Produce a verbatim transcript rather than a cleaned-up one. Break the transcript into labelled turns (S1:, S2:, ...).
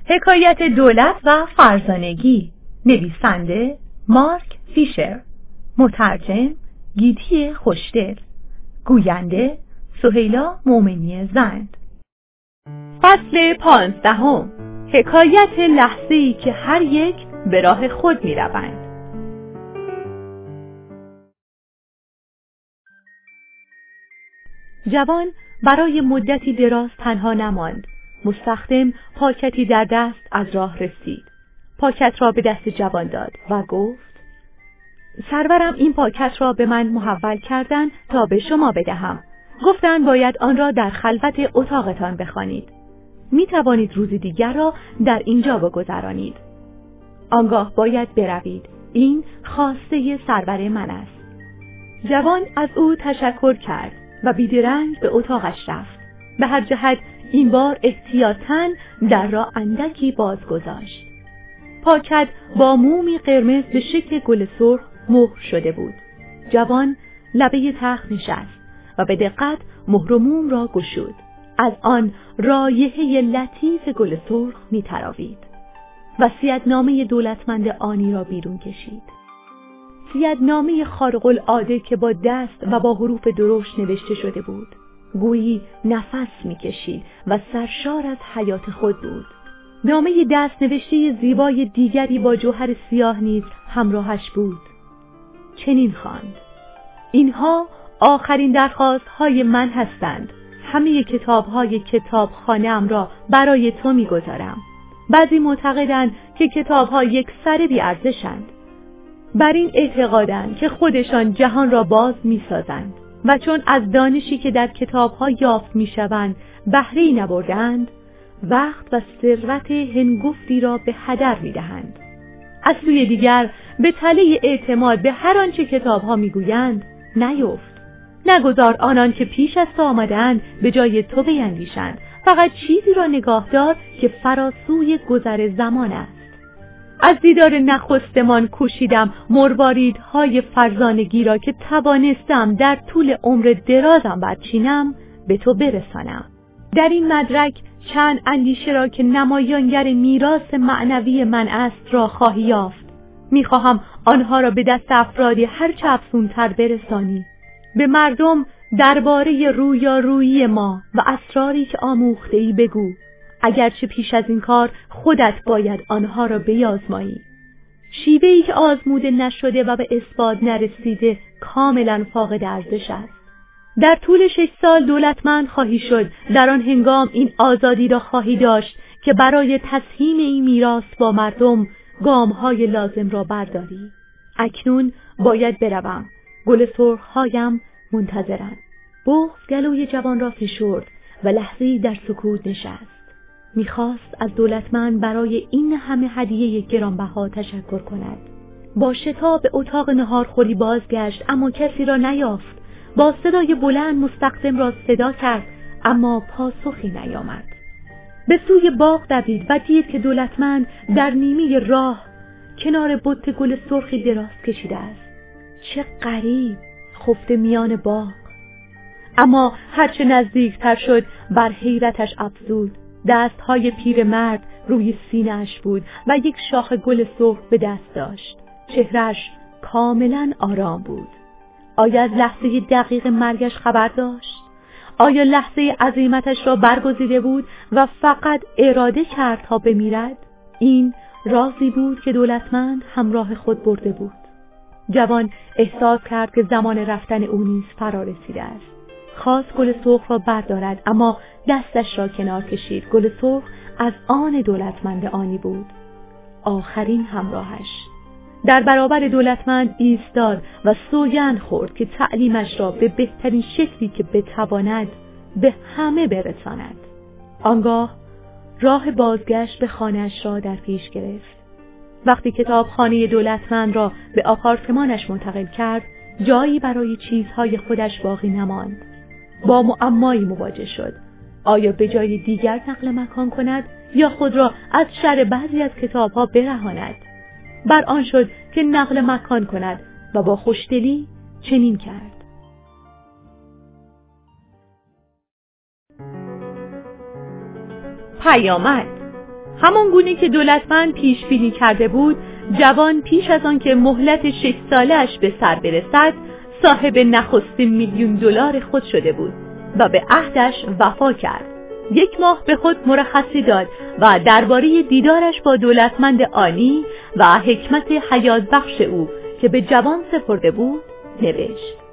S1: حکایت دولت و فرزانگی، نویسنده مارک فیشر، مترجم گیتی خوشدل، گوینده سهیلا مومنی زند. فصل پانزدهم، حکایت لحظه‌ای که هر یک به راه خود می روند. جوان برای مدتی دراز تنها نماند. مستخدم پاکتی در دست از راه رسید. پاکت را به دست جوان داد و گفت: سرورم این پاکت را به من محول کردن تا به شما بدهم. گفتند باید آن را در خلوت اتاقتان بخوانید. می توانید روز دیگر را در اینجا بگذرانید. آنگاه باید بروید. این خواسته سرور من است. جوان از او تشکر کرد و بیدرنگ به اتاقش رفت. به هر جهت این بار احتیاطاً در را اندکی باز گذاشت. پاکت با مومی قرمز به شکل گل سرخ مهر شده بود. جوان لبه تخت نشست و به دقت مهر و موم را گشود. از آن رایحه لطیف گل سرخ می تراوید. وصیت‌نامه دولتمند آنی را بیرون کشید. وصیت‌نامه خارق العاده که با دست و با حروف درشت نوشته شده بود. گویی نفس می‌کشید و سرشار از حیات خود بود. نامه دست نوشته زیبای دیگری با جوهر سیاه نیز همراهش بود. چنین خواند: اینها آخرین درخواست‌های من هستند. همه کتاب‌های کتابخانه‌ام را برای تو می‌گذارم. بعضی معتقدند که کتاب‌ها یک سر بی‌ارزشند. بر این اعتقادند که خودشان جهان را باز می‌سازند و چون از دانشی که در کتاب‌ها یافت می‌شوند بهره‌ای نبردند، وقت و ثروت هنگفتی را به هدر می‌دهند. از سوی دیگر به تله اعتماد به هر آنچه کتاب‌ها می‌گویند نیفت. نگذار آنان که پیش از تو آمدند به جای تو بیندیشند. فقط چیزی را نگاه دار که فراسوی گذر زمان است. از دیدار نخستمان کوشیدم مرواریدهای فرزانگی را که توانستم در طول عمر درازم برچینم به تو برسانم. در این مدرک چند اندیشه را که نمایانگر میراث معنوی من است را خواهی یافت. میخواهم آنها را به دست افرادی هر چه افزونتر برسانی. به مردم درباره رویارویی ما و اسراری که آموخته‌ای بگو، اگرچه پیش از این کار خودت باید آنها را بیازمایی. شیوه‌ای که آزموده نشده و به اثبات نرسیده کاملا فاقد ارزش است. در طول شش سال دولتمند خواهی شد. در آن هنگام این آزادی را خواهی داشت که برای تسهیم این میراث با مردم گام‌های لازم را برداری. اکنون باید بروم. گل سرخ‌هایم منتظرند. بغض گلوی جوان را فشرد و لحظه‌ای در سکوت نشست. میخواست از دولتمند برای این همه هدیه گرانبها تشکر کند. با شتاب به اتاق نهارخوری بازگشت اما کسی را نیافت. با صدای بلند مستخدم را صدا کرد اما پاسخی نیامد. به سوی باغ دوید و دید که دولتمند در نیمه راه کنار بت گل سرخی دراز کشیده است. چه غریب، خفته میان باغ. اما هرچه نزدیکتر شد بر حیرتش افزود. دستهای پیرمرد روی سینه‌اش بود و یک شاخ گل سرخ به دست داشت. چهرهش کاملا آرام بود. آیا از لحظه دقیق مرگش خبر داشت؟ آیا لحظه عزیمتش را برگزیده بود و فقط اراده کرد تا بمیرد؟ این رازی بود که دولتمند همراه خود برده بود. جوان احساس کرد که زمان رفتن او نیز فرا رسیده است. خواست گل سرخ را بردارد اما دستش را کنار کشید. گل سرخ از آن دولتمند آنی بود، آخرین همراهش. در برابر دولتمند ایستاد و سوگند خورد که تعلیمش را به بهترین شکلی که بتواند به همه برساند. آنگاه راه بازگشت به خانه‌اش را در پیش گرفت. وقتی کتابخانه دولتمند را به آپارتمانش منتقل کرد، جایی برای چیزهای خودش باقی نماند. با معمایی مواجه شد. آیا به جای دیگر نقل مکان کند یا خود را از شر بعضی از کتابها برهاند؟ بر آن شد که نقل مکان کند و با خوشدلی چنین کرد. پیامد: همان گونه که دولتمند پیش بینی کرده بود، جوان پیش از آن که مهلت شش ساله‌اش به سر برسد، صاحب نخستین میلیون دلار خود شده بود و به عهدش وفا کرد. یک ماه به خود مرخصی داد و درباره دیدارش با دولتمند عالی و حکمت حیات بخش او که به جوان سپرده بود نوشت.